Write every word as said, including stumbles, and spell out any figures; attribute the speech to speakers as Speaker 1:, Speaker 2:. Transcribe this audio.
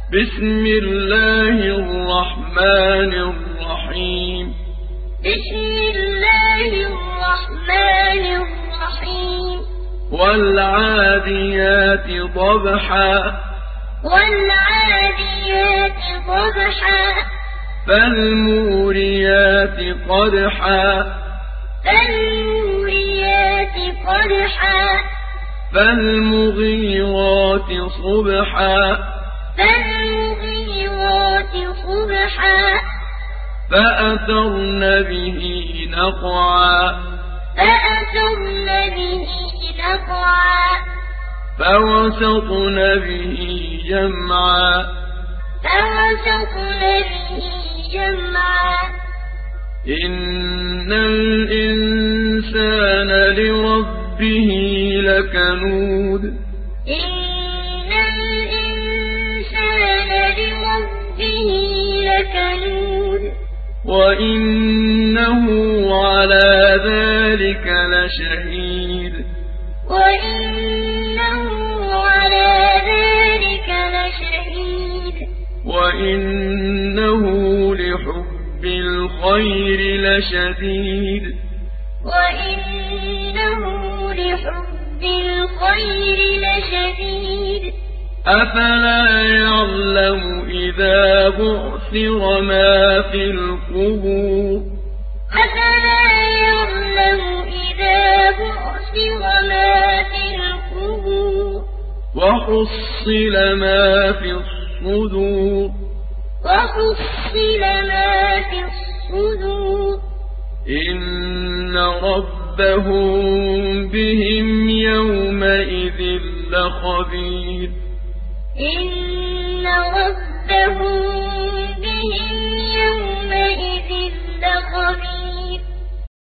Speaker 1: بسم الله الرحمن الرحيم
Speaker 2: بسم الله الرحمن الرحيم
Speaker 1: والعاديات ضبحا
Speaker 2: والعاديات ضبحا
Speaker 1: فالموريات قدحا
Speaker 2: فالموريات قدحا
Speaker 1: فالمغيرات صبحا
Speaker 2: فالمغيرات صبحا
Speaker 1: فأثرن به نقعا
Speaker 2: فأثرن به نقعا
Speaker 1: فوسطن به جمعا
Speaker 2: فوسطن به جمعا
Speaker 1: إن الإنسان لربه لكنود
Speaker 2: إن الإنسان لربه لكنود
Speaker 1: وإنه على ذلك لشهيد
Speaker 2: وإنه على ذلك لشهيد
Speaker 1: وإنه لحب الخير لشديد
Speaker 2: وإنه لحب الخير لشديد
Speaker 1: أفلا يعلم إذا بعثر ما في القبور
Speaker 2: أفلا يعلم إذا بعثر ما في القبور
Speaker 1: وحصل ما في الصدور
Speaker 2: وحصل ما في الصدور
Speaker 1: إن ربهم بهم يومئذ لخبير
Speaker 2: إن رب